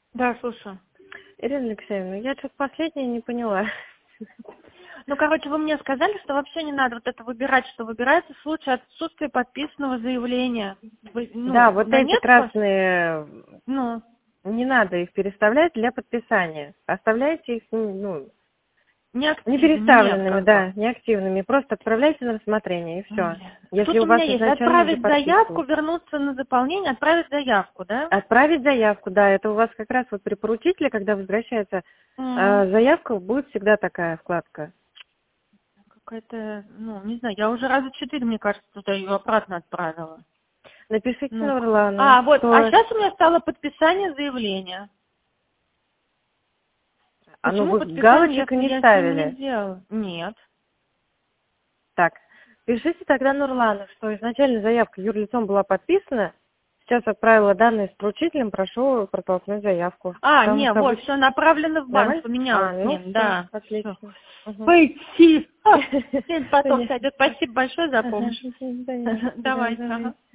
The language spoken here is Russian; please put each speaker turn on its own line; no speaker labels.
Да, слушаю.
Ирина Алексеевна, я что-то последнее не поняла.
Ну, короче, вы мне сказали, что вообще не надо вот это выбирать, что выбирается в случае отсутствия подписанного заявления.
Да, вот эти
нет?
красные,
Ну,
не надо их переставлять для подписания. Оставляйте их, не
неактивными, нет,
переставленными,
как бы.
да, неактивными. Просто отправляйте на рассмотрение, и все.
Блин.
Если
Тут
у
у меня
вас
есть
изначально уже
отправить заявку,
подписано.
вернуться на заполнение, отправить заявку, да?
Отправить заявку, да, это у вас как раз вот при поручителе, когда возвращается заявка, будет всегда такая вкладка.
Какая-то, не знаю, я уже раза 4, мне кажется, туда ее обратно отправила.
Напишите
Ну-ка.
Нурлану,
Вот, а
что...
сейчас у меня стало подписание заявления. Почему
вы
подписание,
галочек
если
не
я с ним не
ставили?
делала? Нет.
Так, пишите тогда Нурлану, что изначально заявка юрлицом была подписана, сейчас отправила данные с поручителем, прошу протолкнуть заявку. Потому
Не,
что
вот,
обычно...
все направлено в банк,
Нормально?
поменялось с ним,
Все,
да. Всё.
отлично.
Пойти. Потом
Понятно.
сойдет. Спасибо большое за
Ага,
помощь.
понятно.
Давайте, ага.